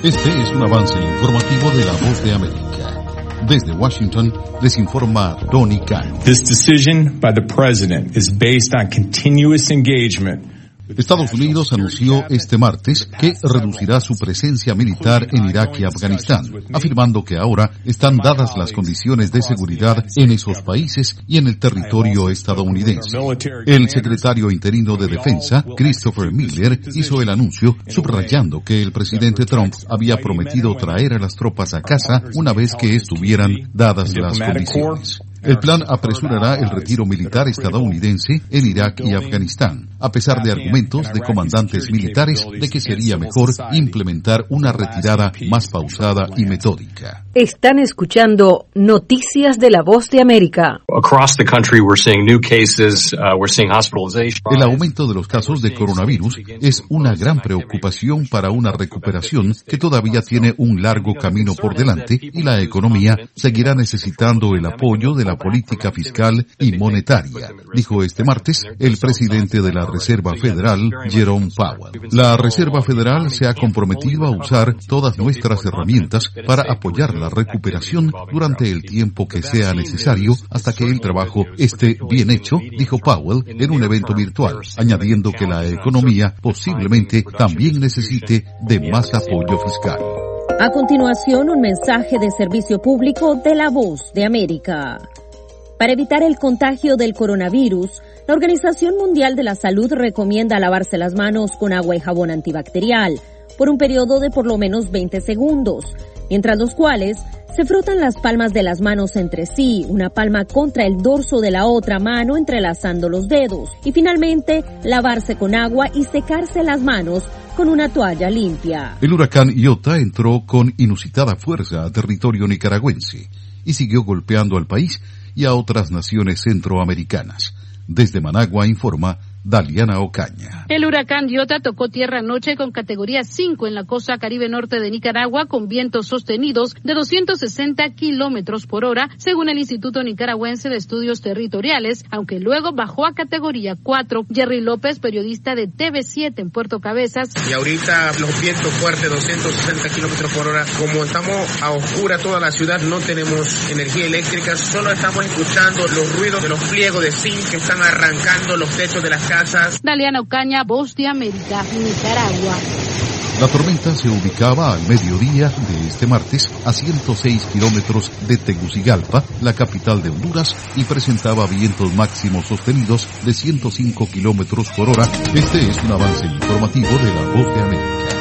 Este es un avance informativo de La Voz de América. Desde Washington les informa Tony Cano. This decision by the president is based on continuous engagement. Estados Unidos anunció este martes que reducirá su presencia militar en Irak y Afganistán, afirmando que ahora están dadas las condiciones de seguridad en esos países y en el territorio estadounidense. El secretario interino de Defensa, Christopher Miller, hizo el anuncio subrayando que el presidente Trump había prometido traer a las tropas a casa una vez que estuvieran dadas las condiciones. El plan apresurará el retiro militar estadounidense en Irak y Afganistán, a pesar de argumentos de comandantes militares de que sería mejor implementar una retirada más pausada y metódica. Están escuchando Noticias de La Voz de América. Across the country we're seeing new cases, we're seeing hospitalization. El aumento de los casos de coronavirus es una gran preocupación para una recuperación que todavía tiene un largo camino por delante y la economía seguirá necesitando el apoyo de la política fiscal y monetaria, dijo este martes el presidente de la Reserva Federal, Jerome Powell. La Reserva Federal se ha comprometido a usar todas nuestras herramientas para apoyar la recuperación durante el tiempo que sea necesario hasta que el trabajo esté bien hecho, dijo Powell en un evento virtual, añadiendo que la economía posiblemente también necesite de más apoyo fiscal. A continuación, un mensaje de servicio público de La Voz de América. Para evitar el contagio del coronavirus, la Organización Mundial de la Salud recomienda lavarse las manos con agua y jabón antibacterial por un periodo de por lo menos 20 segundos, mientras los cuales se frotan las palmas de las manos entre sí, una palma contra el dorso de la otra mano entrelazando los dedos, y finalmente lavarse con agua y secarse las manos con una toalla limpia. El huracán Iota entró con inusitada fuerza a territorio nicaragüense y siguió golpeando al país y a otras naciones centroamericanas. Desde Managua informa Daliana Ocaña. El huracán Iota tocó tierra anoche con categoría 5 en la costa caribe norte de Nicaragua con vientos sostenidos de 260 kilómetros por hora, según el Instituto Nicaragüense de Estudios Territoriales, aunque luego bajó a categoría 4. Jerry López, periodista de TV7 en Puerto Cabezas. Y ahorita los vientos fuertes, 260 kilómetros por hora. Como estamos a oscura toda la ciudad, no tenemos energía eléctrica, solo estamos escuchando los ruidos de los pliegos de zinc que están arrancando los techos de las casas. Daliana Ocaña, Voz de América, Nicaragua. La tormenta se ubicaba al mediodía de este martes a 106 kilómetros de Tegucigalpa, la capital de Honduras, y presentaba vientos máximos sostenidos de 105 kilómetros por hora. Este es un avance informativo de La Voz de América.